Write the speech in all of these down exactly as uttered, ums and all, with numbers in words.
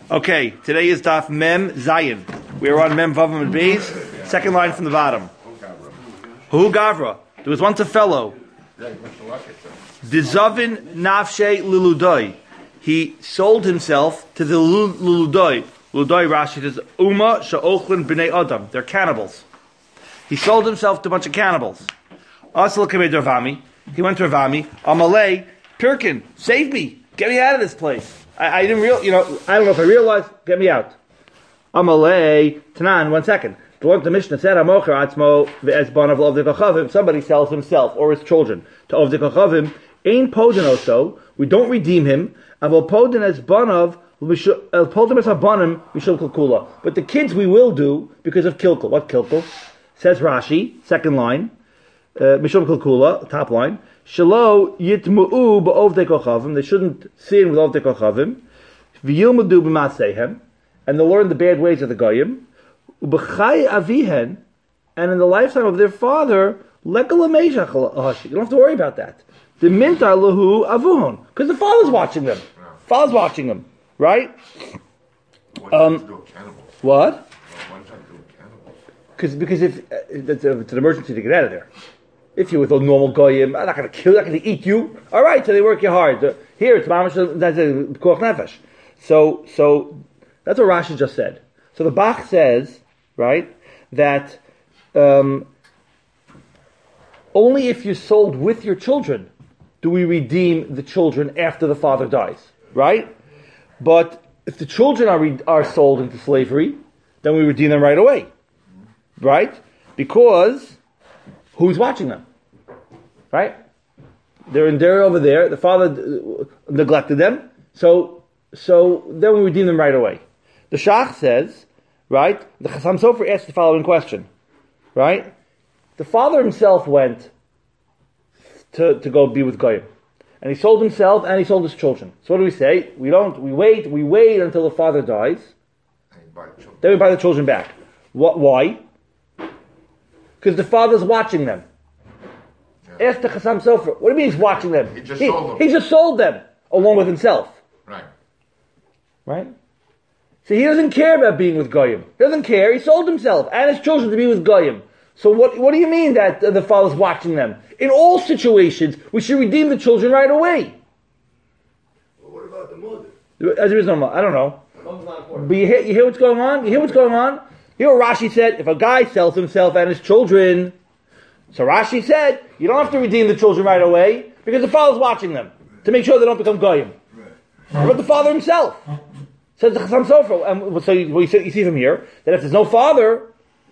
Okay, today is Daf Mem Zayin. We are on Mem Vavam and Beis, second line from the bottom. Hu Gavra. There was once a fellow. Dizavin Nafshe Luludoi. He sold himself to the Luludoi. Luludoi Rashi says, Uma Sha'ochlin B'nei Adam. They're cannibals. He sold himself to a bunch of cannibals. Asal Kamei Ravami. He went to Ravami. Amalei, Pirkin, save me. Get me out of this place. I, I didn't real, you know, I don't know if I realized. Get me out. Amalei Tanan. One second. The Lord the Mishnah said, "Amocher atzmo ve'ezban of the kachavim." Somebody sells himself or his children to of the kachavim. Ain podin also. We don't redeem him. Avol podin as banav podin as habanim mishul kilkula. But the kids we will do because of kilkul. What kilkul? Says Rashi, second line. Mishul kilkula, top line. Shalo yitmu'u ba'ovdei kochavim. They shouldn't sin with ovdei kochavim. V'yilmudu b'masehem. And they'll learn the bad ways of the goyim. Ub'chai avihen. And in the lifetime of their father, lekalameishach hashi. You don't have to worry about that. The minta lahu avuhon. Because the father's watching them. Father's watching them. Right? Um, what? Because because if uh, it's, uh, it's an emergency to get out of there. If you're with a normal goyim, I'm not going to kill you, I'm not going to eat you. All right, so they work you hard. Uh, here, it's mamash, that's a koach nefesh. So, so, that's what Rashi just said. So the Bach says, right, that um, only if you're sold with your children do we redeem the children after the father dies, right? But if the children are re- are sold into slavery, then we redeem them right away, right? Because who's watching them? Right? They're in there over there. The father neglected them. So, so then we redeem them right away. The Shach says, right? The Chassam Sofer asked the following question, right? The father himself went to, to go be with Goyim. And he sold himself and he sold his children. So what do we say? We don't, we wait, we wait until the father dies. Then we buy the children back. What, why? Because the father's watching them. Yeah. Ask the Chassam Sofer. What do you mean he's watching them? He just he, sold them. He just sold them along with himself. Right. Right? So he doesn't care about being with Goyim. He doesn't care. He sold himself and his children to be with Goyim. So what, what do you mean that uh, the father's watching them? In all situations, we should redeem the children right away. Well, what about the mother? As there is no mother. I don't know. But you hear, you hear what's going on? You hear what's going on? You know what Rashi said? If a guy sells himself and his children, so Rashi said, you don't have to redeem the children right away because the father's watching them to make sure they don't become goyim. Right. But the father himself says the Chassam Sofer, and so you, well, you, see, you see from here that if there's no father,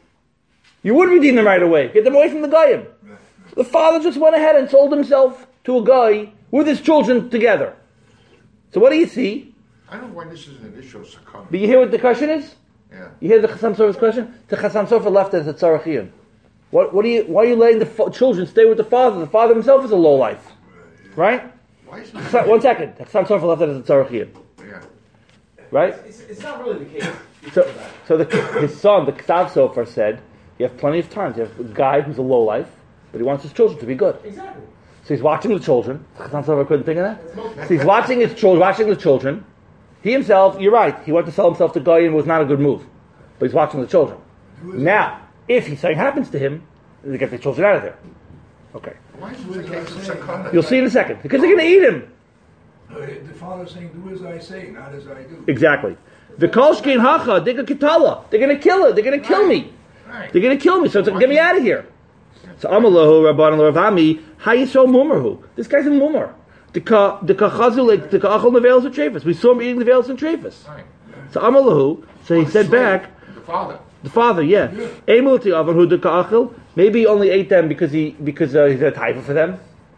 you would redeem them right away, get them away from the goyim. Right. So the father just went ahead and sold himself to a guy with his children together. So what do you see? I don't know why this is an issue of sakana. But you hear what the question is? Yeah. You hear the Chassam Sofer's question? The Chassam Sofer left as a tzarachiyim. What, what do you, why are you letting the fo- children stay with the father? The father himself is a lowlife. Right? Why is Chasam, one second. The Chassam Sofer left as a tzarachiyim. Yeah. Right? It's, it's not really the case. So, so the, his son, the Ksav Sofer, said, you have plenty of times. You have a guy who's a lowlife, but he wants his children to be good. Exactly. So he's watching the children. The Chassam Sofer couldn't think of that. So he's watching his children, watching the children. He himself, you're right, he went to sell himself to Goyim, was not a good move. But he's watching the children. Now, if something happens to him, they get the children out of there. Okay. Why is this a case of sakana? You'll see in a second. Because they're going to eat him. The father's saying, do as I say, not as I do. Exactly. The kolshkin hacha, they're going to kitala. They're going to kill it. They're going to kill me. Right. They're going to kill me. So it's like, get me out of here. So Amalahu, Rabban Ravami, Hayiso Mumarhu. This guy's a mumar. The ka the kachazul the kachal nevelos and trefus. We saw him eating the nevelos and trefus. Right. So Amalahu, so he said back, The father. the father, yeah, Emulti Avan who the kachal. Maybe he only ate them because he because uh, he's a taifa for them.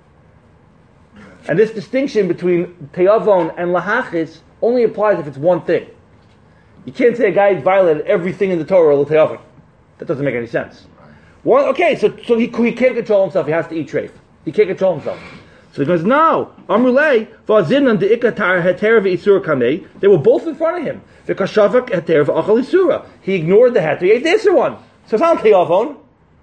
And this distinction between te'avon and lahachis only applies if it's one thing. You can't say a guy violated everything in the Torah or te'avon. That doesn't make any sense. One, okay, so so he he can't control himself. He has to eat treif. He can't control himself. So he goes, no, Amrulay, Vazinan de Ikatar Heter Isura Kamei, they were both in front of him. The Kashavak Heter Achal Isura. He ignored the Heter, he ate the Isur one. So it's not Te'avon.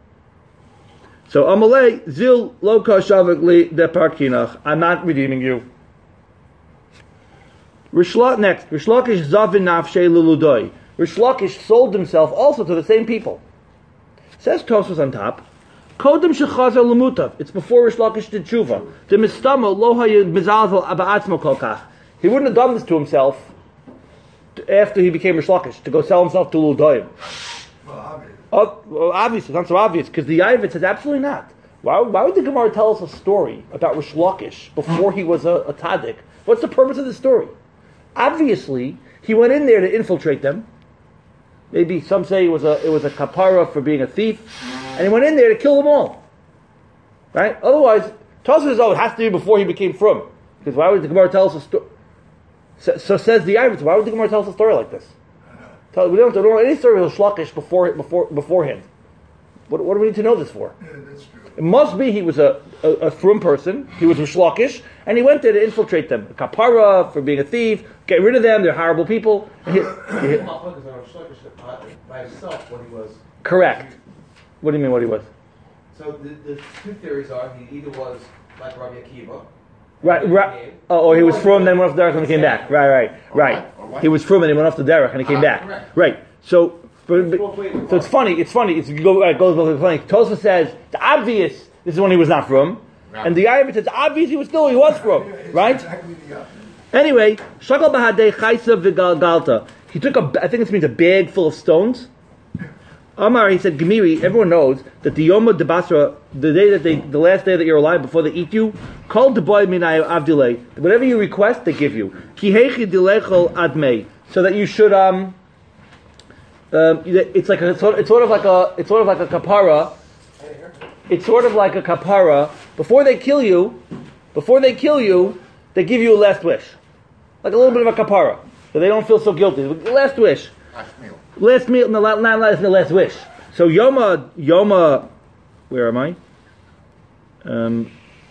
So Amalei, Zil Lo Kashavak Li De Parkinach, I'm not redeeming you. Rish Lakish, next, Rish Lakish zavin nafshei luludoi. Rish Lakish sold himself also to the same people. Says Tosfos on top, Kodem shechazer lemutav. It's before Rish Lakish did tshuva. The mistama lo hayed mizalzel aba'atzmo kolkach. He wouldn't have done this to himself after he became Rish Lakish, to go sell himself to Luludayim. Well, obvious. Oh, well, obvious. It's not so obvious, because the Yavit says absolutely not. Why, why would the Gemara tell us a story about Rish Lakish before he was a, a tzaddik? What's the purpose of the story? Obviously, he went in there to infiltrate them. Maybe some say it was a it was a kapara for being a thief, and he went in there to kill them all. Right? Otherwise, Tosfos says, oh, it has to be before he became frum. Because why would the Gemara tell us a story? So, so says the Yavit. Why would the Gemara tell us a story like this? Tell, we don't, we don't know any story of Rish Lakish before before beforehand. What, what do we need to know this for? Yeah, that's true. It must be he was a, a, a frum person, he was Rish Lakish, and he went there to infiltrate them. A kapara for being a thief, get rid of them, they're horrible people. And he- he- by himself when he was. correct. What do you mean what he was? So the, the two theories are he either was like Rabbi Akiva. Right, right. Oh, or he was frum, then went off the derech and he came back. Right, right, right. Or what? He was frum and he went off the derech and he came Ah, back. correct. Right. So, but, but, so it's funny. It's funny. It's go, it goes both funny. Tosfos says it's obvious this is when he was not frum, Right. and the Yavit says obvious he was still he was frum. Yeah, it's Right. Exactly the opposite. Anyway, shakal bahadei chaysa v'galgalta. He took a, I think this means a bag full of stones. Amar, he said, Gemiri, everyone knows that the Yom de Basra, the day that they, the last day that you're alive before they eat you, called the boy minayu avdilei. Whatever you request, they give you. Kihechi dilechol admei, so that you should um, um, it's like a, it's sort, it's sort of like a, it's sort of like a kapara. It's sort of like a kapara. Before they kill you, before they kill you, they give you a last wish, like a little bit of a kapara, so they don't feel so guilty. Last wish. Last meal. Last meal, no, not last, the last wish. So Yoma, Yoma, where am I? Um,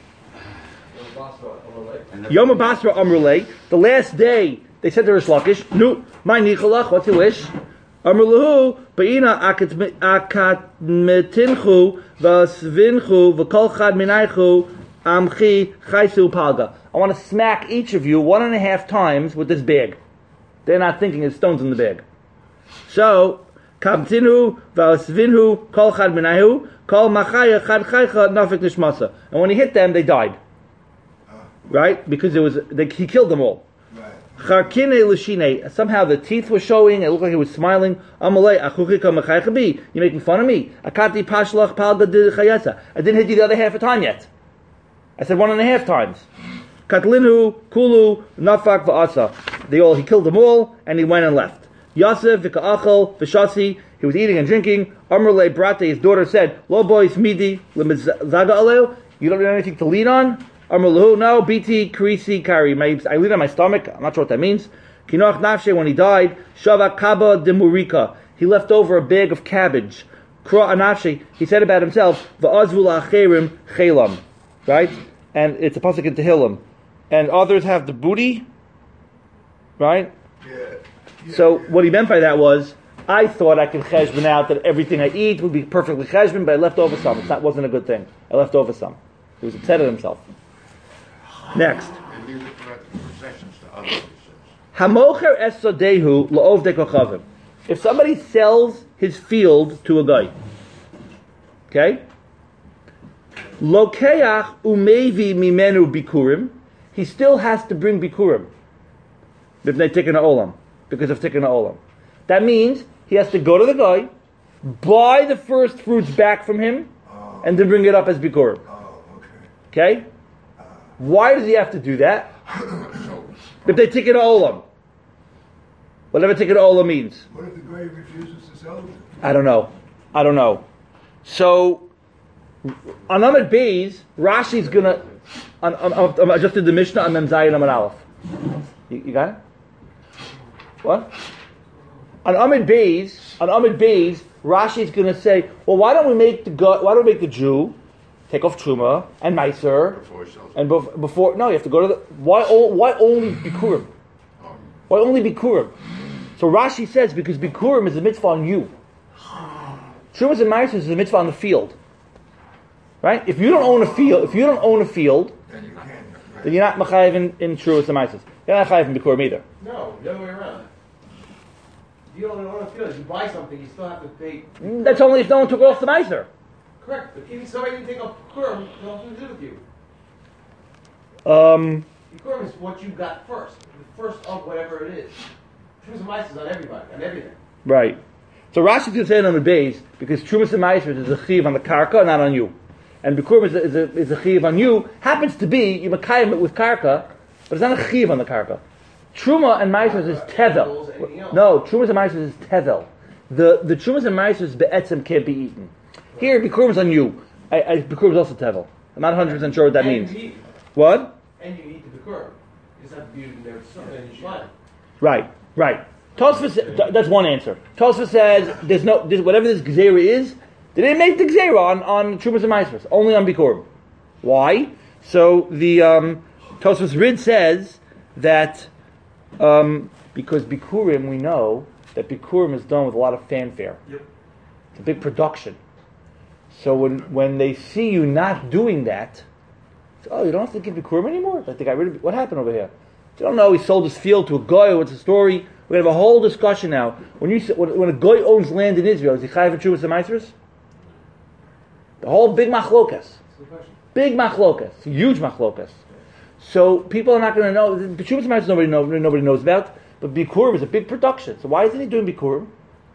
Yoma Basra Amrulay. The last day they said to Rish Lakish, "Nu, my nichalach, what's your wish?" Amruluhu, Baina akatmetinchu vasvinchu v'kol chad minaychu amchi chaysu palga. I want to smack each of you one and a half times with this bag. They're not thinking there's stones in the bag. So, Kabtinu, Vasvinhu, Kol Chad Minahu, Kol Machaya, Chad Chaycha, Nafik Nishmasa. And when he hit them, they died. Right? Because it was, they, he killed them all. Right. Charkine Lishine, somehow the teeth were showing, it looked like he was smiling. Amalei, Achukika Machaycha you're making fun of me. Akati Pashlach Palga de Chayasa. I didn't hit you the other half a time yet. I said one and a half times. Katlinhu, Kulu, Nafak Va'asa. They all, he killed them all, and he went and left. Yosef, Vika'achel, Vishasi, he was eating and drinking. Amrle Brate, his daughter said, Lo boys midi, zaga aleo, you don't have anything to lean on? Amrlahu, no, biti, krisi, kari. I lean on my stomach, I'm not sure what that means. Kinoch nafshe, when he died, Shava kaba de murika, he left over a bag of cabbage. Kra anafshe, he said about himself, Va'azvula acherim chelam. Right? And it's a pasuk in Tehillim. And others have the booty. Right? Yeah. Yeah, So yeah. what he meant by that was, I thought I could cheshbon out that everything I eat would be perfectly cheshbon, but I left over some. That wasn't a good thing. I left over some. He was upset at himself. Next. They leave the possessions to others, he says. Hamocher es sodehu la'ovdei kochavim. If somebody sells his field to a guy, okay? Lokeach umevi mimenu bikurim. He still has to bring bikurim. B'nei tikkun ha'olam. Because of tikkun ha'olam. That means he has to go to the guy, buy the first fruits back from him, Oh, and then bring it up as bikurim. oh, okay. Okay? Why does he have to do that? So, If they tikkun ha'olam. Whatever tikkun ha'olam means. What if the guy refuses to sell it? I don't know. I don't know. So, on Amud Beis, Rashi's gonna. On, on, on, I just did the Mishnah on Mem Zayin Amud Aleph. You, you got it? What? On Amud Beis, on Amud Beis, Rashi's gonna say, well, why don't we make the gu- why don't we make the Jew take off Truma and Meiser before he sells it. and bef- before? No, you have to go to the. Why? o- Why only Bikurim? Um, Why only Bikurim? So Rashi says because Bikurim is a mitzvah on you. Trumas and Meiser is a mitzvah on the field. Right? If you don't own a field, if you don't own a field, Then you can. Right. then you're not mechayev in, in Trumas and Meiser. You're not chayiv from bikurim either. No, the other way around. You don't know what it is. You buy something, you still have to pay. Mm, That's only if no one took off the meiser. Correct, but even somebody didn't take up Bikurim, it has nothing to do with you. Um, Bikurim is what you got first, the first of whatever it is. Trumas and Mice is on everybody, on everything. right. So Rashi is saying on the base because Trumas and Meiser is a chiv on the karka, not on you, and Bikurim is a, is a, is a chiv on you. Happens to be you makayim it with karka, but it's not a chiv on the karka. Truma and Meiser is tevel. No, Trumas and Meiser is tevel. The the Trumas and Meiser be'etzem can't be eaten. Here, Bikurim is on you. I, I, Bikurim is also tevel. I'm not one hundred percent sure what that and means. You eat, What? and you eat the Bikurim. You just have to be in there and you slime. Right, right. Tosfos, th- that's one answer. Tosfos says there's no there's, whatever this gzera is. They didn't make the gzera on on Trumas and Meisers, only on Bikurim. Why? So the um, Tosfos Rid says that um, because Bikurim, we know that Bikurim is done with a lot of fanfare. Yep. It's a big production. So when when they see you not doing that, oh, you don't have to give Bikurim anymore? Like they got rid of, what happened over here? You don't know, he sold his field to a guy, what's the story? We're going to have a whole discussion now. When you when, when a guy owns land in Israel, is he chayiv and Trumas and Meisers? The whole big machlokas. Big machlokas. Huge machlokas. So people are not going to know. The Trumas and Meisers nobody, know, nobody knows about, but Bikurim is a big production. So why isn't he doing Bikurim?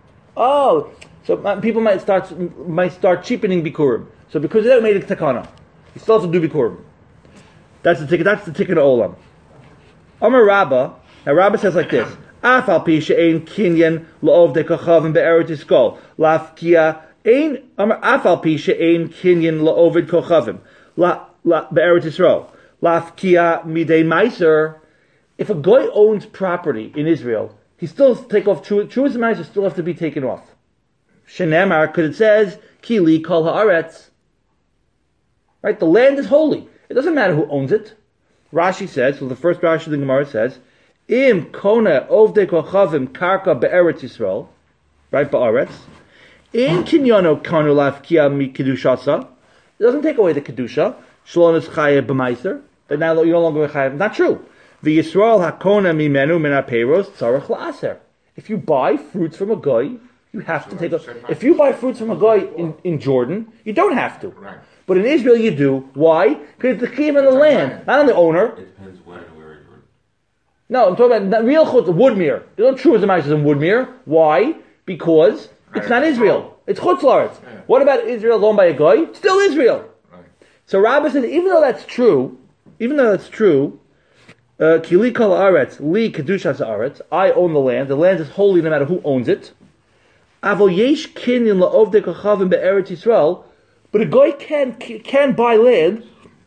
Oh, so uh, people might start might start cheapening Bikurim. So because of that, we made a takana. You still have to do Bikurim. That's the ticket. That's the ticket of Olam. Amar Rabba. Now Rabba says like this: Afal pi she'ein kinyan la'ovdei kochavim be'eretz Yisrael lafkia ein Amar Afal pi she'ein kinyan la'ovdei kochavim la be'eretz Yisrael lafkia midei meiser. If a guy owns property in Israel, he still has to take off Trumas and Meiser still have to be taken off. Shenemar, because it says Kili kol haaretz. Right, the land is holy. It doesn't matter who owns it. Rashi says, so the first Rashi of the Gemara says, Im kona ovdei kochavim karka be'eretz Yisrael, right, be'aretz. In kinyono kanu lafkia mi kedushasa. It doesn't take away the kedusha. Shalom is chayev b'meiser. But now you're no longer chayev. Not true. The Yisrael hakona mimenu min apeiros tzarich la'aser. If you buy fruits from a guy, you have to take off. If you buy fruits from a guy in, in Jordan, you don't have to. Right. But in Israel you do. Why? Because it's the chiv on the land, not on the owner. It depends when and where in Jordan. No, I'm talking about real chutz, Woodmere. There's no true as a in Woodmere. Why? Because it's not Israel. It's chutz la'aretz. What about Israel owned by a guy? It's still Israel. Right. So Rabbah says, even though that's true, even though that's true, uh, Kili kol haaretz, li kedushas haaretz, I own the land. The land is holy no matter who owns it. Avol yesh kinyan la'ovdei kochavim be'eretz Yisrael. But a guy can can buy land.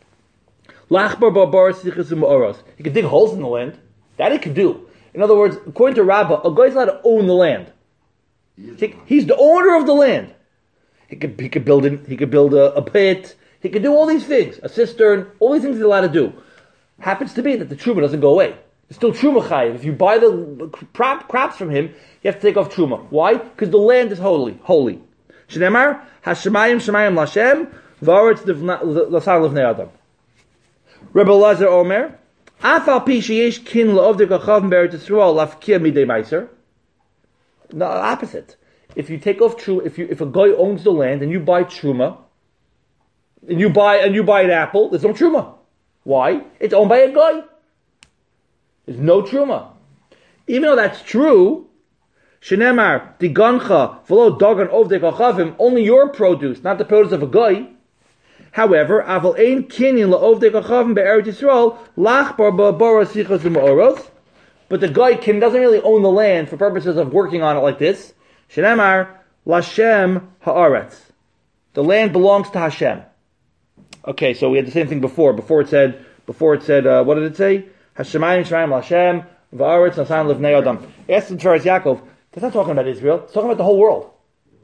Lachbar barbar sichas u'ma'oros. He can dig holes in the land. That he can do. In other words, according to Rabbah, a guy's allowed to own the land. He, he's the owner of the land. He could he could build in, he could build a, a pit. He could do all these things, a cistern, all these things he's allowed to do. Happens to be that the truma doesn't go away. It's still truma chayiv. If you buy the crop, crops from him, you have to take off truma. Why? Because the land is holy. Holy. Shneimar hashemayim shemayim lashem v'aretz l'sar l'vnei adam. Rebbe Lazar Omer afal pi sheyesh kin la'ovdei kochavim be'eretz Yisrael lafkia midei meiser. No, opposite. If you take off truma, if you if a guy owns the land and you buy truma, and you buy and you buy an apple, there's no truma. Why? It's owned by a guy. There's no truma. Even though that's true, shenemar digancha v'lo dagan ovdei kochavim, only your produce, not the produce of a guy. However, aval ein kinyan la'ovdei kochavim be'eretz Yisrael lachbar ba'bara sichos u'ma'oros. But the guy can doesn't really own the land for purposes of working on it like this. Shenemar lashem haaretz. The land belongs to Hashem. Okay, so we had the same thing before. Before it said, before it said, uh, what did it say? Hashemayim Shemaim Lashem Va'aretz Nasan Livnei Adam. Ask the Tzaras Yaakov. That's not talking about Israel. It's talking about the whole world.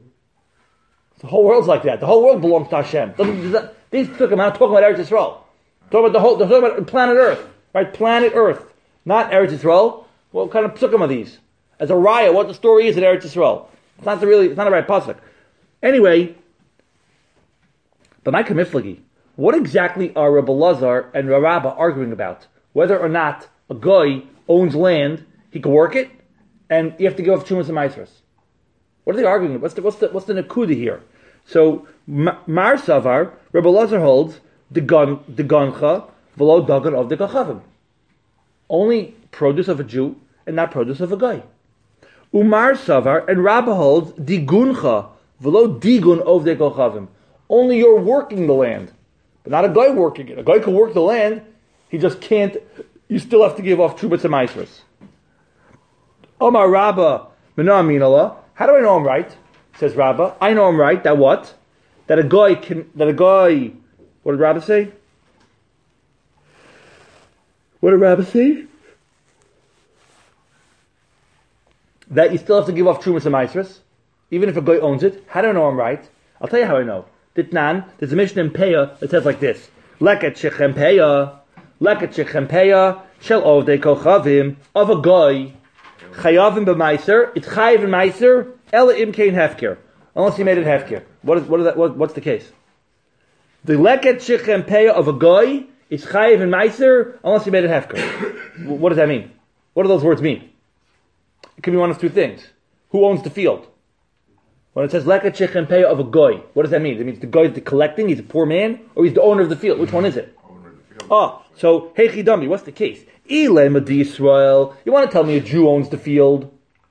The whole world's like that. The whole world belongs to Hashem. Doesn't, that, these talking about talking about Eretz Yisrael. Talking about the whole. They're talking about planet Earth, right? Planet Earth, not Eretz Yisrael. What kind of psukim are these? As a raya, what the story is at Eretz Yisrael. It's not the really. It's not a right pasuk. Anyway, but my kamiflagi. What exactly are Rebbe Lazar and Rabbah arguing about? Whether or not a guy owns land, he can work it, and you have to give off Trumas and Maisras. What are they arguing about? What's the, what's the, what's the Nakuda here? So, Mar Savar, Rebbe Lazar holds, the gun, the gancha, v'lo dagan of the kachavim. Only produce of a Jew, and not produce of a guy. Umar Savar, and Rabba holds, diguncha, v'lo digun of the kachavim. Only you're working the land, but not a guy working it. A guy can work the land, he just can't, you still have to give off Trubas and Maisras. Omar Rabba, Menah Minallah, how do I know I'm right? Says Rabba, I know I'm right, that what? That a guy can, that a guy, what did Rabba say? What did Rabba say? That you still have to give off Trumas and Maisras, even if a guy owns it. How do I know I'm right? I'll tell you how I know. Ditnan, there's a mission in Peah that says like this: Leket shechem Peah, leket shechem Peah, shel ovdei kochavim, of a guy, chayavim b'maiser, it's chayav in maiser, ela im kein hefker, unless he made it hefker. What is, what is that, what, what's the case? The leket shechem Peah of a guy is chayav in maiser, unless he made it hefker. What does that mean? What do those words mean? It could be one of two things. Who owns the field? When it says leket shechem Peah of a goy, what does that mean? It means the guy's the collecting, he's a poor man, or he's the owner of the field. Which one is it? Owner of the field. Oh, so hey chidami, what's the case? Ilay Madi Yisrael. You want to tell me a Jew owns the field?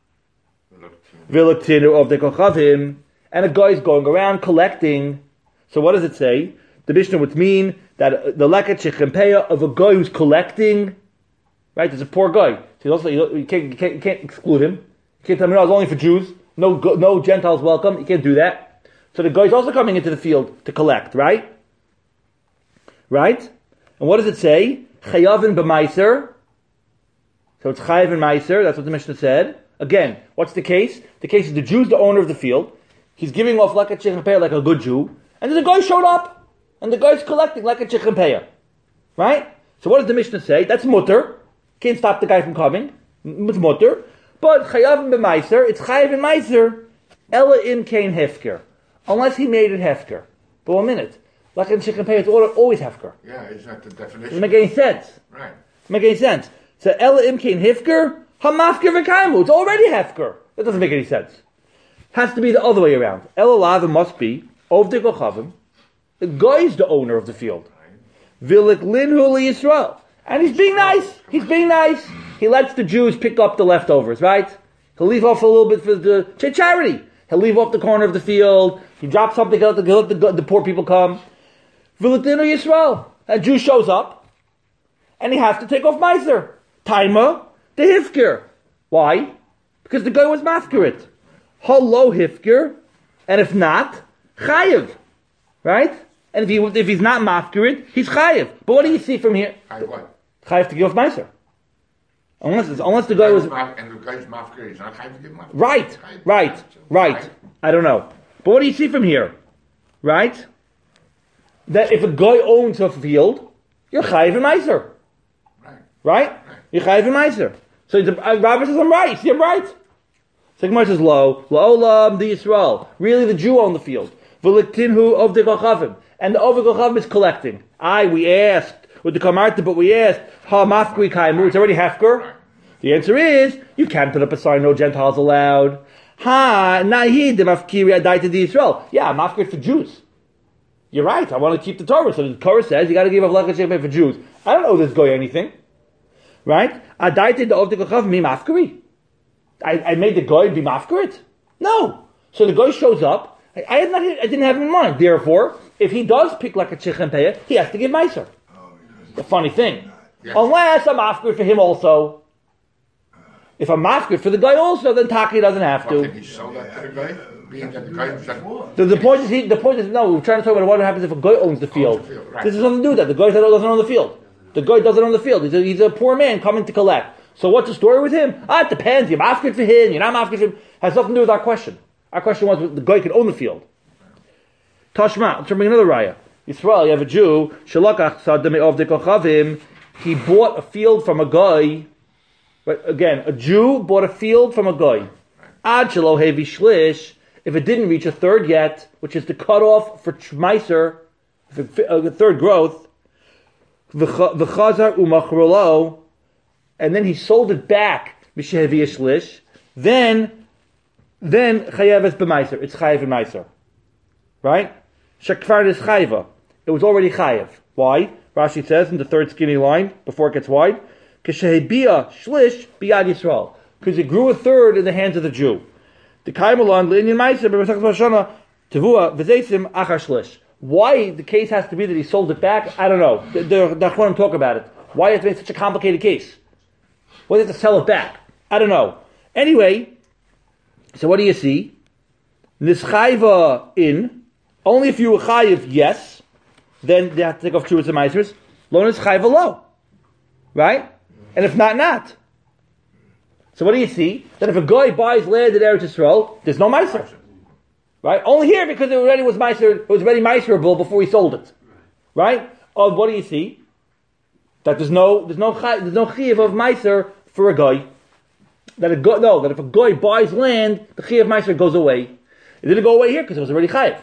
Vilaktinu of the kochavim, and a guy's going around collecting. So what does it say? The Mishnah would mean that the leket shechem Peah of a guy who's collecting, right? There's a poor guy. So also you can't, you can't, you can't exclude him. You can't tell me no, it's only for Jews. No, no Gentiles welcome. You can't do that. So the guy's also coming into the field to collect, right? Right? And what does it say? Chayavin b'maiser. So it's chayav and maiser. That's what the Mishnah said. Again, what's the case? The case is the Jew's the owner of the field. He's giving off leket shechem Peah like a good Jew. And then the guy showed up. And the guy's collecting leket shechem Peah. Right? So what does the Mishnah say? That's mutter. Can't stop the guy from coming. It's mutter. But chayav b'maiser, it's chayav in maiser, ela im kein hefker, unless he made it hefker. But one minute, leket shechem Peah, it's always hefker. Yeah, is that the definition? Doesn't make any sense. Right. Doesn't make any sense. So ela im kein hefker, hamafker v'kaimu, it's already hefker. That doesn't make any sense. Has to be the other way around. Ela lava must be of the kochavim. The guy's the owner of the field. Vilik linhu li Yisrael. And he's being nice. He's being nice. He lets the Jews pick up the leftovers, right? He'll leave off a little bit for the charity. He'll leave off the corner of the field. He drops something out to let the, the poor people come. Vilatinu Yisrael. A Jew shows up, and he has to take off Meiser. Taima, the Hifker. Why? Because the guy was mafkirit. Hello, Hifker. And if not, Chayiv. Right? And if he if he's not mafkirit, he's Chayiv. But what do you see from here? I what? Chayiv to give off Meiser. Unless, unless the guy was... And the guy's mafkir, he's not chayiv to give mafkir. Right, right, right. I don't know. But what do you see from here? Right? That if a guy owns a field, you're chayiv and meiser. Right. Right? You're chayiv and meiser. So the uh, Rabbi says, I'm right. See, I'm right. So Gemara says, lo, lo olam the Yisrael. Really, the Jew owned the field. V'liktinhu of the kochavim. And the over kochavim is collecting. Aye, we asked. With the kamarta, but we asked, ha mafkri kaimu, it's already hefker. The answer is, you can't put up a sign, no Gentiles allowed. Ha, nahi de mafkiri adaita di Yisrael. Yeah, I'm mafkir for Jews. You're right, I want to keep the Torah. So the Torah says, you got to give up leket shechem Peah for Jews. I don't owe this guy anything. Right? Adaita de ovdei kochav mi mafkiri. I, I made the guy be mafkirit? No. So the guy shows up, I, I, had not, I didn't have him in mind. Therefore, if he does pick leket shechem Peah, he has to give meiser. The funny thing. Yes. Unless I'm mafkir for him also. If I'm mafkir for the guy also, then Taki doesn't have to. Well, can he sell that to the guy? Being that the guy the, the point is, he, the point is, no, we're trying to talk about what happens if a guy owns the field. Owns the field right. This has nothing to do with that. The guy doesn't own the field. The guy doesn't own the field. He's a, he's a poor man coming to collect. So what's the story with him? Ah, it depends. You're mafkir for him, you're not mafkir for him. Has nothing to do with our question. Our question was, the guy can own the field. Tashma, let's bring another raya. Yisrael, you have a Jew, Shalakach Sadame of the Kochavim, he bought a field from a guy, but again, a Jew bought a field from a guy. Ad Shalo Hevi Shlish, if it didn't reach a third yet, which is the cutoff for Meiser, the third growth, V'chazar Umachrolo, and then he sold it back, Mishehevi Shlish, then, then Chayev es b'maiser. It's Chayev and Maiser. Right? Shekvar is Chayva. It was already Chayev. Why? Rashi says in the third skinny line, before it gets wide, K'shehebia Shlish biyad Yisrael. Because it grew a third in the hands of the Jew. The Kaimalon, L'inyan Maiser, B'Masach Vashana, Tevua, V'zeisim, Achar Shlish. Why the case has to be that he sold it back, I don't know. The, the, the Achronim talk about it. Why it has to be such a complicated case? Why do they have to sell it back? I don't know. Anyway, so what do you see? Nischayva in, only if you were chayiv, yes, then they have to take off Truas and Meisers. Lo nischayva lo. Right? And if not, not. So what do you see? That if a guy buys land in Eretz Yisrael, there's no Meiser. Right? Only here because it already was Meiser, it was already Meiserable before he sold it. Right? Oh, what do you see? That there's no, there's no, there's no chiv of Meiser for a guy. That a guy, no, that if a guy buys land, the chiv Meiser goes away. It didn't go away here because it was already chayiv.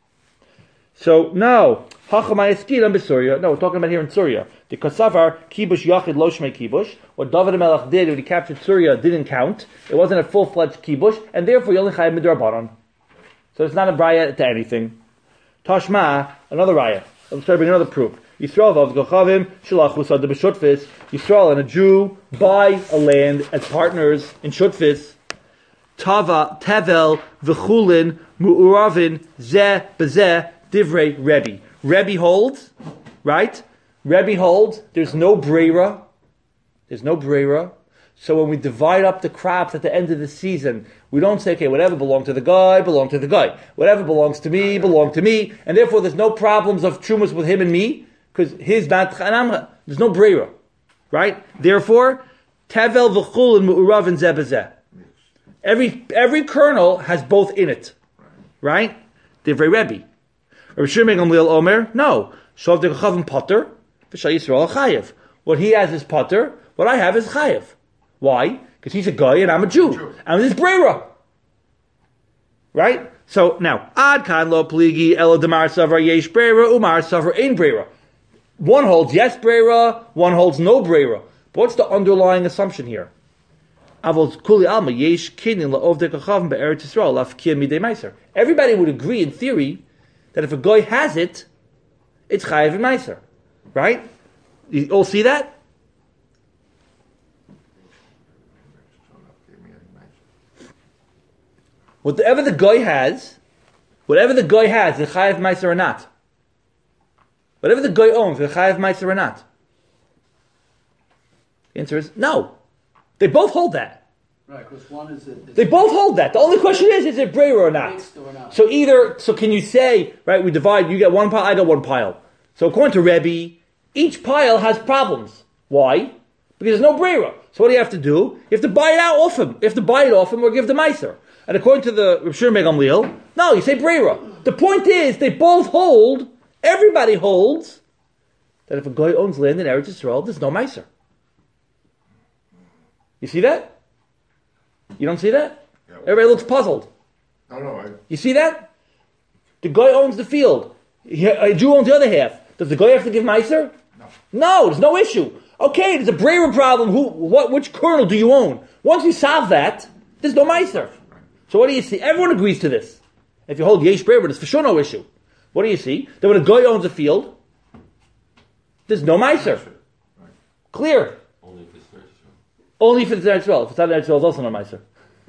So no, hachamayeskin b'Surya. No, we're talking about here in Surya. The kasavar kibush yachid lo shmei kibush. What David HaMelech did when he captured Surya didn't count. It wasn't a full-fledged kibush, and therefore you only chayiv midrabanan. So it's not a braya to anything. Tashma, another raya. Let's try to bring another proof. Yisrael vav gochavim shalachu sada b'shutfis. Yisrael and a Jew buy a land as partners in shutfis. Tava tevel v'chulin mu'uravin zeh bezeh divrei Rebbe. Rebbe holds, right? Rebbe holds. There's no breira. There's no breira. So when we divide up the crops at the end of the season, we don't say, okay, whatever belonged to the guy, belonged to the guy. Whatever belongs to me, belonged to me. And therefore there's no problems of trumas with him and me, because his not chanamra. There's no breira. Right? Therefore, tevel v'chul and mu'urav and zebazeh. Every, every kernel has both in it. Right? Divrei Rebbe. Rabbi Shimon Gamliel Omer, no. Shav de Chavim Potter, v'Shal Yisrael Chayev. What he has is Potter, what I have is Chayev. Why? Because he's a guy and I'm a Jew. Jew. And this breira. Right? So now, ad kan lo pligi elo demar savar yesh breira umar savar ein breira. One holds yes breira, one holds no breira. But what's the underlying assumption here? Avol kuli alma yesh kinin laovdei kachavim be'eretz Yisrael lafkia midei meiser. Everybody would agree in theory that if a guy has it, it's chayiv and meiser. Right? You all see that? Whatever the guy has, whatever the guy has, is chayiv meiser or not. Whatever the guy owns, is chayiv meiser or not. The answer is no. They both hold that. Right, because one is... A, they both hold that. The only question is, is it breira or not? or not? So either, so can you say, right, we divide, you get one pile, I get one pile. So according to Rebbe, each pile has problems. Why? Because there's no breira. So what do you have to do? You have to buy it out off him. You have to buy it off him or give the meiser. And according to the Reb Shimon Gamliel, no, you say breira. The point is, they both hold, everybody holds, that if a guy owns land in Eretz Yisrael, there's no meiser. You see that? You don't see that? Yeah. Everybody looks puzzled. No, no. I, You see that? The guy owns the field. He, a Jew owns the other half. Does the guy have to give meiser? no. No, there's no issue. Okay, there's a breira problem. Who, what, which kernel do you own? Once you solve that, there's no meiser. So what do you see? Everyone agrees to this. If you hold yesh breira, there's for sure no issue. What do you see? That when a guy owns a field, there's no meiser. Right. Clear. Only if it's Eretz Yisrael. Only if it's Eretz Yisrael. If it's not Eretz Yisrael, it's also no meiser.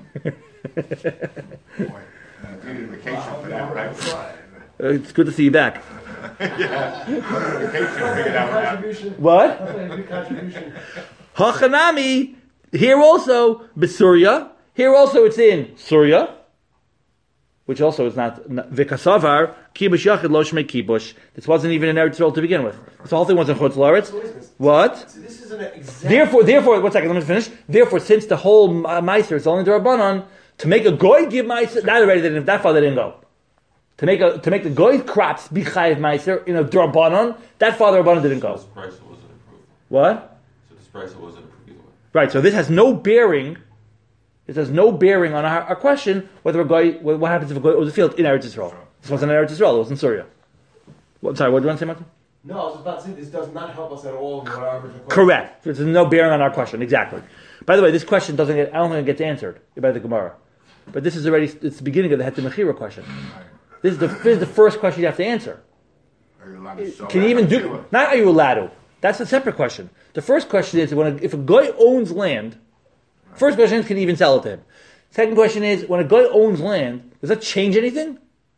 Boy, uh, needed vacation for that, right? Uh, It's good to see you back. yeah. Vacation figured out now. Contribution. What? That's a big contribution. Hachanami, here also, Besurya. Here also it's in Surya, which also is not Vikasavar, Kibush Yachid Lo Shmei Kibush. This wasn't even in Eretz Yisrael to begin with. This whole thing wasn't Chutz La'aretz. What? So this is an example. Therefore, therefore, one second, let me finish. Therefore, since the whole uh, Meiser is only D'Rabbanan, to make a goy give Meiser, that already didn't, that far they didn't go. To make a, to make the goy crops be Chayiv Meiser in a D'Rabbanan, that far D'Rabbanan didn't go. This price wasn't approved. What? So this price wasn't approved either way. Right, so this has no bearing, this has no bearing on our, our question whether a guy, what what happens if a guy owns a field in Eretz Yisrael. This wasn't in Eretz Yisrael, it was in Syria. What, sorry, what do you want to say, Martin? No, I was about to say this does not help us at all in what our original question. Correct. There's no bearing on our question. Exactly. By the way, this question doesn't get, I don't think it gets answered by the Gemara. But this is already, it's the beginning of the Het Mechira question. This is the, this is the first question you have to answer. Are you allowed to sell Can you even do, not are you allowed to? That's a separate question. The first question is, when a, if a guy owns land, first question is, can you even sell it to him? Second question is, when a guy owns land, does that change anything?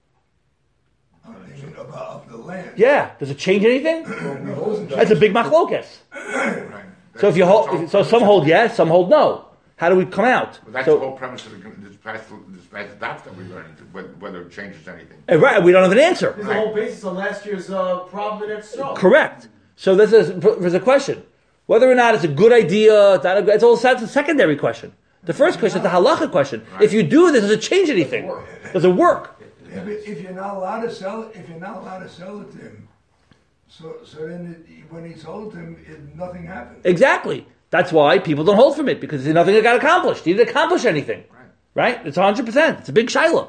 I mean, about the land. Yeah. Does it change anything? That's a big machlokas. Right. So if you That's hold, all- so some hold yes, some hold no. How do we come out? But that's So- the whole premise of the, this past, this past daf that we learned, whether, whether it changes anything. Uh, Right, we don't have an answer. This is the whole basis on last year's uh, problem in that show. Correct. So this is there's a question. Whether or not it's a good idea, it's, not a, good- it's all that's a secondary question. The first question is the halacha question. If you do this, does it change anything? Does it work? If, it- if you're not allowed to sell it, if you're not allowed to sell it to him, so so then it, when he sold it to him, it, nothing happened. Exactly. That's why people don't hold from it, because there's nothing that got accomplished. You didn't accomplish anything. Right? It's one hundred percent. It's a big shiloh.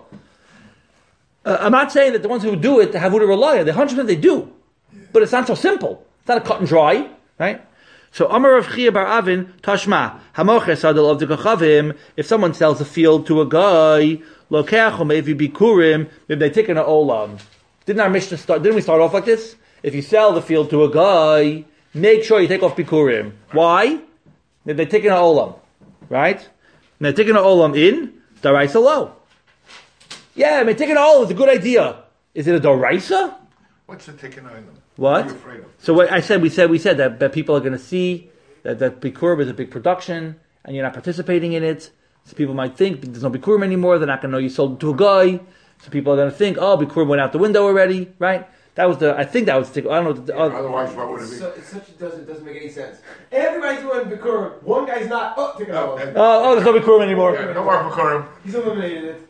Uh, I'm not saying that the ones who do it have Uda Relaya. The one hundred percent they do. But it's not so simple. It's not a cut and dry. Right? So, Amar Rav Chia bar Avin, Tashma, Hamoches Adel of the Kachavim, if someone sells a field to a guy, Lokeachom Evi Bikurim, maybe they take an Olam. Didn't our Mishnah start, didn't we start off like this? If you sell the field to a guy, make sure you take off Bikurim. Why? If they take an Olam. Right? And they're taking an Olam in, Daraisa low. Yeah, I mean, taking an Olam is a good idea. Is it a Daraisa? What's the ticket on them? What? What are you afraid of? So what I said, we said, we said that, that people are going to see that that Bikurim is a big production, and you're not participating in it. So people might think there's no Bikurim anymore. They're not going to know you sold it to a guy. So people are going to think, oh, Bikurim went out the window already, right? That was the. I think that was the. I don't know. The, uh, Otherwise, what would it be? So, it's such, it doesn't, it doesn't make any sense. Everybody's doing Bikurim. One guy's not. Oh, take it Oh, out. and- oh, oh, there's no Bikurim anymore, Yeah, no more Bikurim. He's eliminated it.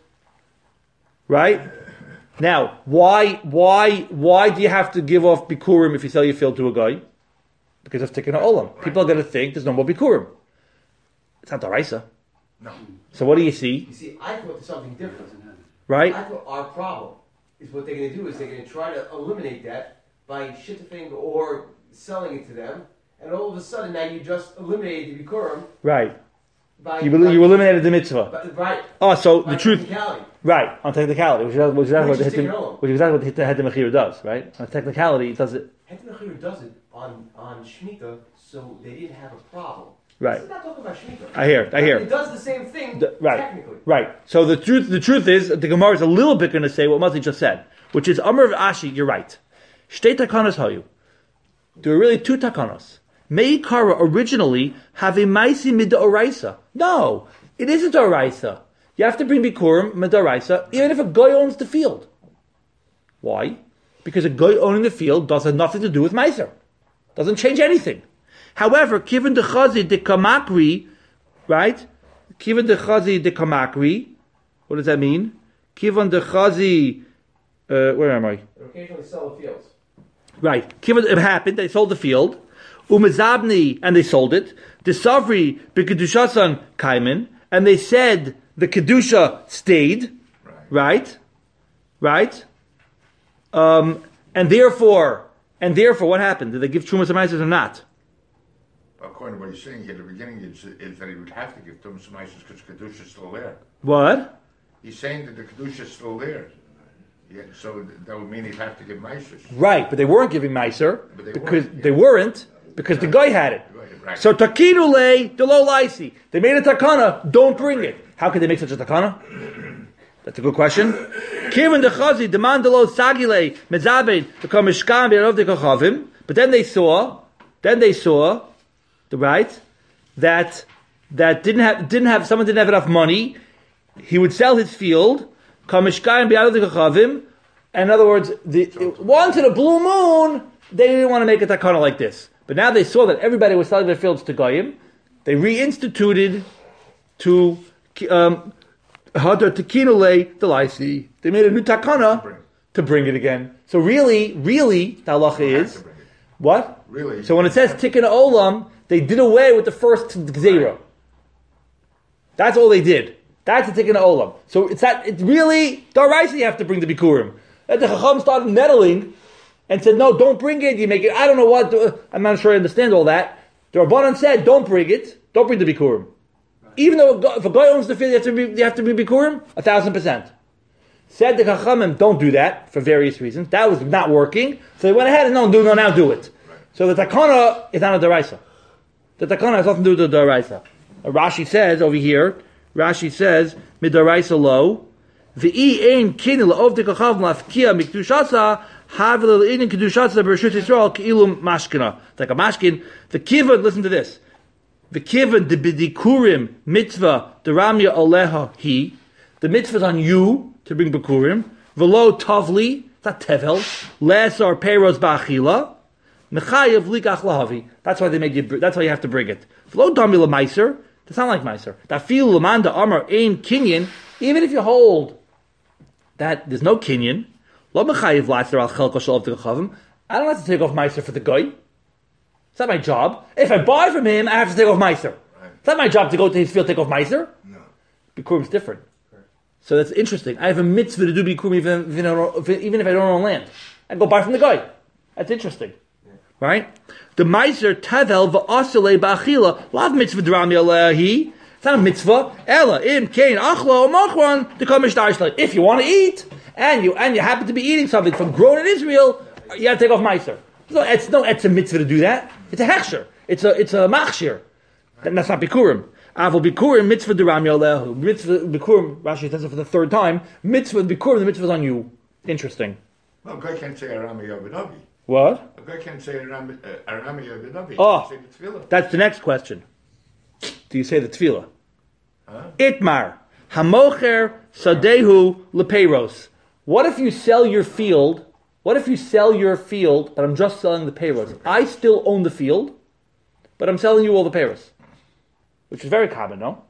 right? Now, why, why, why do you have to give off Bikurim if you sell your field to a guy? Because of Tikkun Olam. People are going to think there's no more Bikurim. It's not Daraisa. No. So what do you see? You see, I thought there's something different. Right? I thought our problem is what they're going to do is they're going to try to eliminate that by shitting or selling it to them, and all of a sudden now you just eliminated the Bikurim Right. by You, by- you eliminated the mitzvah. by- right Oh, so by the truth, technicality. right, on technicality, which is, which is exactly what the Which is Hitim- taken on. which is exactly what the Hitim Mechira does, right? On technicality, it does it, Het Mechira does it on on Shemitah, so they didn't have a problem. right. This is not talking about Shemitah. I hear, I It hear. does the same thing The- right, technically. right. So the truth, the truth is, the Gemara is a little bit going to say what Mati just said, which is Amr of Ashi. You're right. Shtei takanos hayu. There are really two takanos. Meikara originally have a maisi midoraisa. No, it isn't oraisa. You have to bring bikurim midoraisa, even if a guy owns the field. Why? Because a guy owning the field does have nothing to do with meiser. Doesn't change anything. However, kiven de chazi de kamakri, right? Kiven de chazi de kamakri. What does that mean? Kiven de chazi. Uh, where am I? They occasionally sell the fields. Right. Kiven, it happened. They sold the field. Umezabni, and they sold it. Disavri b'kedushasan kaimen, and they said the kedusha stayed. Right. Right. Um, and therefore, and therefore, what happened? Did they give trumas and ma'ases or not? According to what he's saying here at the beginning, is, is that he would have to give them some ices because Kedusha is still there. What? He's saying that the Kedusha is still there. Yeah, so th- that would mean he'd have to give Mises. Right, but they weren't giving meiser But they because weren't, yeah. they weren't because the guy had it. Right, right. So takinu le delo laisi. They made a takana. Don't bring it. How could they make such a takana? That's a good question. Kiven de chazi demandelo sagile mezabed the kamishkan be'erov de kachavim. But then they saw, then they saw, the right that that didn't have didn't have someone didn't have enough money. He would sell his field. Kamishkan be'erov de kachavim. In other words, the once in a blue moon, they didn't want to make a takana like this. But now they saw that everybody was selling their fields to goyim. They reinstituted to um, hadar tekinule the laisi. They made a new takana to bring it again. So really, really, the halacha is what? Really? So when it says tikkun olam, they did away with the first gzeira. That's all they did. That's the tikkun olam. So it's that. It's really daraisa. You have to bring the bikurim. And the chacham started meddling. and said, no, don't bring it. You make it. I don't know what. Uh, I'm not sure I understand all that. The Rabbanan said, don't bring it. Don't bring the bikurim. Right. Even though if a guy owns the field, you have to be, you have to be bikurim. A thousand percent. Said the Chachamim, don't do that for various reasons. That was not working, so they went ahead and no, do no, now do it. Right. So the takana is not a deraisa. The takana has nothing to do with the deraisa. Rashi says over here. Rashi says midaraisa lo. V'i ein kini la'ov dekachav lafkia mikdushasa havil l'inin kedushasa b'reshut Yisrael ke'ilum mashkina. It's like a mashkin. The kivan, listen to this. The kivan de b'dikurim mitzvah deramya aleha hi. The mitzvah is on you to bring bikurim. V'lo tavli, it's not tevel. Lesar peiros ba'achila. Mechayev likach lahavi. That's why they make you. That's why you have to bring it. V'lo dami l'maiser. That's not like meiser. Dafil l'manda amar ein kinyan. Even if you hold that there's no kinyan, lo mechayev laser al chelko shel of the chavim. I don't have to take off meiser for the guy. It's not my job. If I buy from him, I have to take off meiser. Right. It's not my job to go to his field take off meiser. No. Bikurim's different. So that's interesting. I have a mitzvah to do bikurim even, even, even if I don't own land. I go buy from the guy. That's interesting. Yeah. Right? The meiser tavel v'asile ba'achila lav mitzvah drami alehi. It's not a mitzvah. Ella im kain achlo machron to come ishtar. If you want to eat and you and you happen to be eating something from grown in Israel, you have to take off meiser. So it's no, it's a mitzvah to do that. It's a hechsher. It's a it's a machshir. Right. That's not bikurim. Avol bikurim mitzvah drami alehu. Mitzvah bikurim. Rashi says it for the third time. Mitzvah bikurim. The mitzvah is on you. Interesting. Well, guy can't say arami yovedavi. What? A guy can't say arami yovedavi. Oh, that's the next question. Do you say the tefillah? Huh? Itmar hamocher sadehu lepeiros. What if you sell your field? What if you sell your field, but I'm just selling the peiros? I still own the field, but I'm selling you all the peiros, which is very common, no?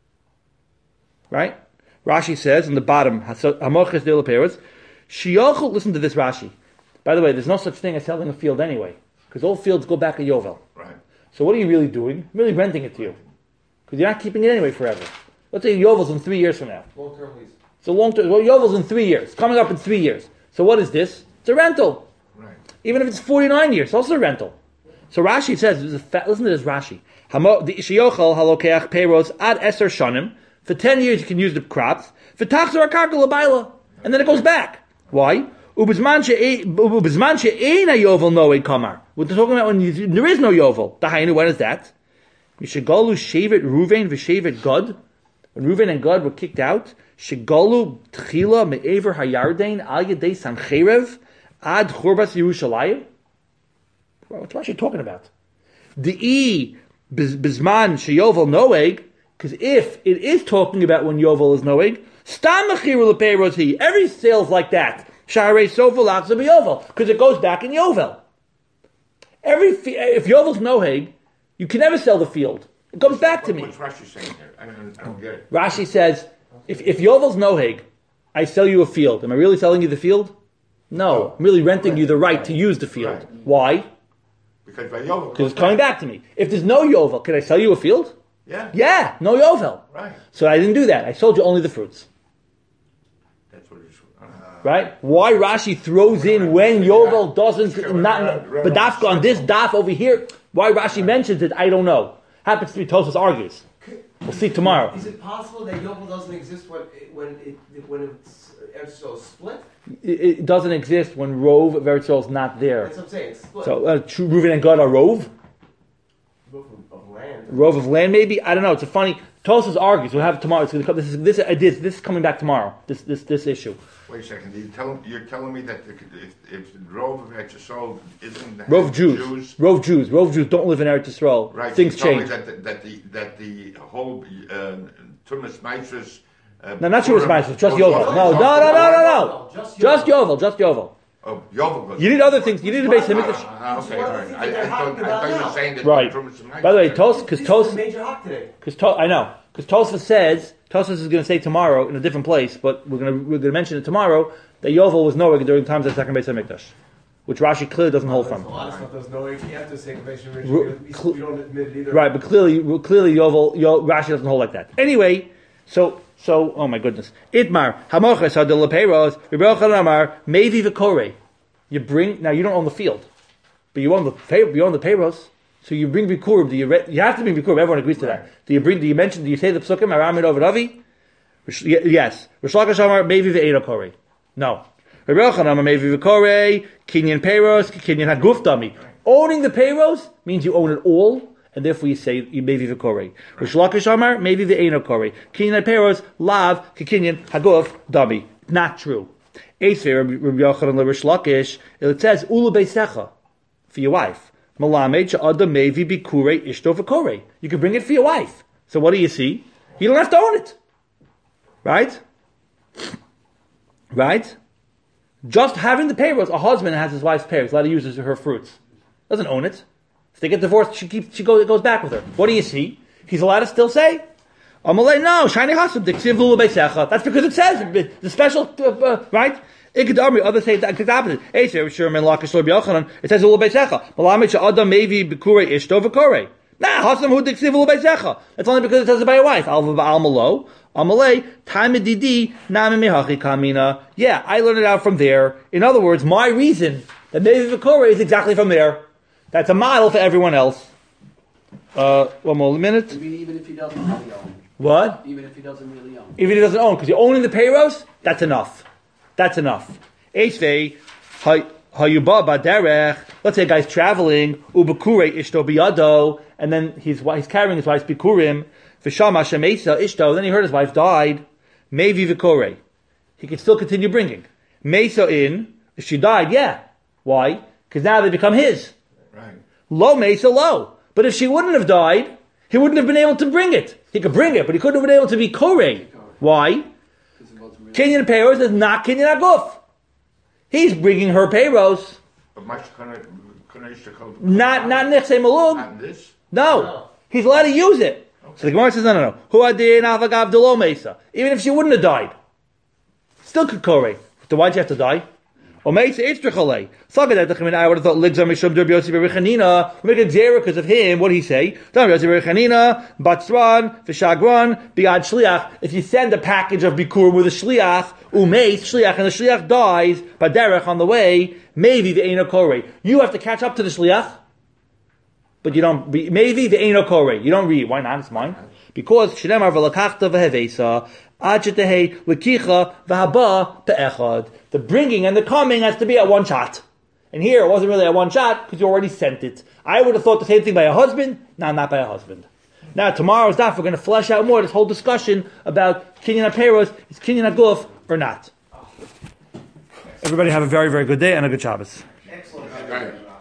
Right? Rashi says in the bottom, hamocher sadehu lepeiros. Shiyochel. Listen to this, Rashi. By the way, there's no such thing as selling a field anyway, because all fields go back a yovel. Right. So what are you really doing? You're really renting it to you. Because you're not keeping it anyway forever. Let's say Yovel's in three years from now. Long-term lease. So long-term, well, Yovel's in three years. Coming up in three years. So what is this? It's a rental. Right. Even if it's forty-nine years, it's also a rental. So Rashi says, this is a fa- listen to this Rashi. The Shiyochel halokeach peiros ad eser shanim. For ten years you can use the crops. For tachzor akarka labayla. And then it goes back. Why? Ubizman she'ein ha-yovel noeg kamar. We're talking about when you, there is no yovel. Dahainu, when is that? Mishegalu shevet Ruvain v'shevet Gad. When Ruvain and Gad were kicked out, shegalu tchila me'ever hayardain al yedei sancherev ad churbas Yerushalayim. What's Rashi talking about? De'i bizman sheyovel noeg, because if it is talking about when yovel is noeg, stam mechiru lepeiros hi. Every sale's like that. Sharei sofa lachza b'yovel, because it goes back in yovel. Every if yovel's noeg, you can never sell the field. It comes back to me. What's Rashi saying here? I don't, I don't get it. Rashi says, if, if Yovel's noheg, I sell you a field. Am I really selling you the field? No. I'm really renting right. you the right, right to use the field. Right. Why? Because by Yovel. Because it's coming back to me. If there's no Yovel, can I sell you a field? Yeah. Yeah, no Yovel. Right. So I didn't do that. I sold you only the fruits. That's what it's... Uh, right? Why Rashi throws in when Yovel doesn't... not, but daf on this daf over here... Why Rashi mentions it, I don't know. Happens to be Tosfos argues. We'll see tomorrow. Is it possible that Yovel doesn't exist when it, when it when it's Eretz Yisrael is split? It, it doesn't exist when Rove of Eretz Yisrael is not there. That's what I'm saying. It's split. So uh, Reuven and Gad are Rove. Rove of land. Rove of land, maybe. I don't know. It's a funny. Tosfos argues. We'll have it tomorrow. It's going to come. This is this. This, this is coming back tomorrow. This this this issue. Wait a second. You tell, you're telling me that the, if, if the Rove of Eretz Yisrael isn't the Rove Jews. Jews, Rove Jews, Rove Jews don't live in Eretz Yisrael. Right. Things you change. That the, that the that the whole uh, Tumas Meitzes. Uh, no, not Tumas Meitzes. Just Yovel. No, no, no, no, no, no. Just Yovel. Just Yovel. Oh, Yovel. You need other things. You need a base Hamikdash. Uh, okay, all right. I, I, thought, I thought you were saying that. Right. By the way, Tos, because Tos, major hawk today. Because to, I know, because Tosfos says Tosfos is going to say tomorrow in a different place, but we're going to we're going to mention it tomorrow that Yovel was nowhere during times of the second base Hamikdash, which Rashi clearly doesn't hold from. A lot of stuff does no. You have to say convention. We don't admit it either. Right, but clearly, clearly Yovel, Yo, Rashi doesn't hold like that. Anyway, so so oh my goodness, Itmar Hamoches Hadil Lepeiros Rebel Amar Mevi V'Korei. You bring now. You don't own the field, but you own the pay, you own the payros. So you bring bikurim. Do you re, you have to bring bikurim? Everyone agrees to that. Do you bring? Do you mention? Do you say the psukim aramid over Ravi? Yes. Rish Lakish Amar maybe ve'eino korei. No. Rabbi Yochanan Amar maybe ve'korei kinyan payros kinyan haguf dami. Owning the payros means you own it all, and therefore you say you maybe ve'korei. Rish Lakish Amar maybe ve'eino korei kinyan payros lav kinyan haguf dami. Not true. Eisvei Rabbi Yochanan leRish Lakish. It says ulu beisecha for your wife. Malamed she'adam mevi bikurei ishto v'korei. You can bring it for your wife. So what do you see? You don't have to own it. Right? Right? Just having the payros, a husband has his wife's payros, allowed to use her fruits. Doesn't own it. If they get divorced, she keeps, she goes, it goes back with her. What do you see? He's allowed to still say, Amalei, no, shiny hasam, diksiv lulu beisecha. That's because it says, the special, uh, uh, right? Ikadamri, others say the opposite. Eisher, Sherman, Lakish, Lord Yochanan, it says lulu beisecha. Malamed she'adam mevi bikurei ishto v'korei. Nah, hasam hu diksiv lulu beisecha. That's only because it says it by a wife. Al v'ba'al malo. Amalei, Tamididi, Nami Mehachi Kamina. Yeah, I learned it out from there. In other words, my reason that maybe Vikore is exactly from there. That's a model for everyone else. Uh, one more minute. Even, even if he doesn't really own. What? Even if he doesn't really own. Even if he doesn't own, because you're owning the payros, that's enough. That's enough. Eisvei, Hayuba Baderech. Let's say a guy's traveling, Ubakure Ishto Biyado, and then he's, he's carrying his wife's Bikurim. V'shama shemesa ishto. Then he heard his wife died. Mevi v'korei. He can still continue bringing. Mesa in. If she died, yeah. Why? Because now they become his. Right. Lo mesa lo. But if she wouldn't have died, he wouldn't have been able to bring it. He could bring it, but he couldn't have been able to be korei. Why? Kinyan payros is not kinyan aguf. He's bringing her payros. But much couldn't Not not nechse malum. Not this. No. no, he's allowed to use it. So the Gemara says, no, no, no. Hu adin avagav delo mesa. Even if she wouldn't have died, still could korei. So why'd you have to die? O mesa itzrichalei. I would have thought ligzar mishum dur b'yossi b'richanina. We make a zera because of him. What did he say? Dur b'yossi b'richanina, batzran, v'shagran, bi'ad shliach. If you send a package of bikurim with a shliach, umeis shliach, and the shliach dies, baderech on the way, maybe the eino korei. You have to catch up to the shliach. But you don't read. Maybe the eino korei. You don't read. Why not? It's mine. Because shnemar v'lakachta v'hevesa achetehe lekicha v'haba pe'echad. The bringing and the coming has to be at one shot. And here it wasn't really at one shot because you already sent it. I would have thought the same thing by a husband. No, not by a husband. Now tomorrow's daf we're going to flesh out more this whole discussion about kinyan aperos. Is kinyan aguf or not? Everybody have a very very good day and a good Shabbos. Excellent. Right.